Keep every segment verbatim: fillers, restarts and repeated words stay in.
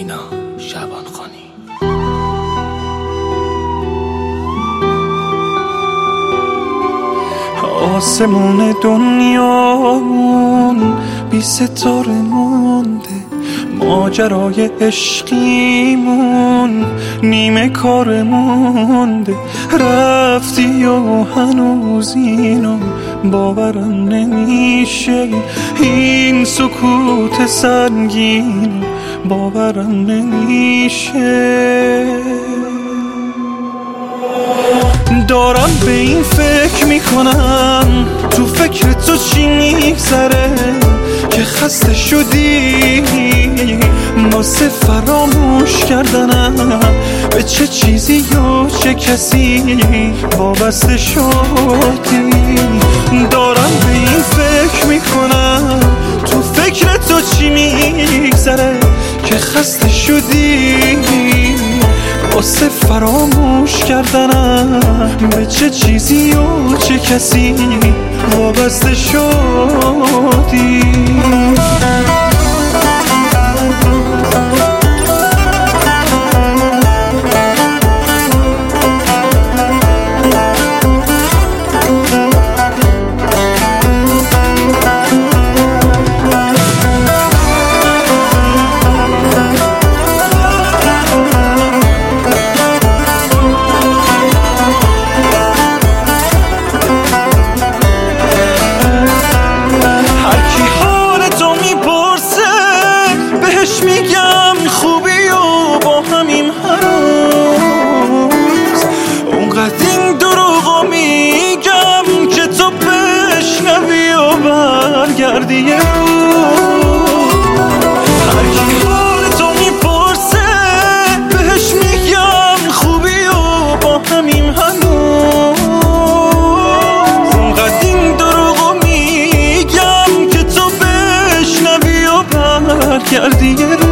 زینا شعبانخانی. آسمون دنیامون بی ستاره مونده، ماجرای عشقیمون نیمه کار مونده. رفتی و هنوز اینو باورم نمیشه، این سکوت سنگین باورم نمیشه. دارم به این فکر میکنم تو فکر تو چی میگذره که خسته شدی واسه فراموش کردنم به چه چیزی یا چه کسی وابسته شدی. دارم به این فکر میکنم تو فکر تو چی میگذره که خسته شدی واسه فراموش کردنم به چه چیزی و چه کسی وابسته شدی. میگم خوبی و با همین هنوز اونقدر این دروغو میگم که تو بشنوی و برگردی یه روز. هر کی حال تو میپرسه بهش میگم خوبی و با همین هنوز اونقدر این دروغو میگم که تو بشنوی و برگردی یه روز.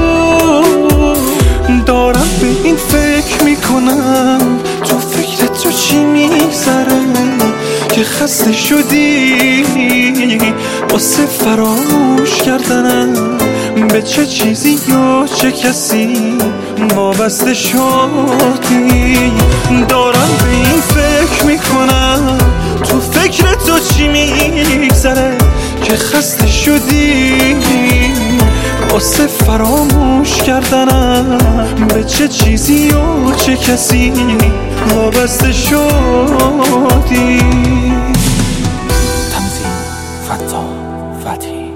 دارم به این فکر میکنم تو فکر تو چی میگذره که خسته شدی واسه فراموش کردنم به چه چیزی یا چه کسی وابسته شدی. دارم به این فکر میکنم تو فکر تو چی میگذره که خسته شدی واسه فراموش کردنم به چه چیزی و چه کسی وابسته شدی. تنظیم فتا فتحی.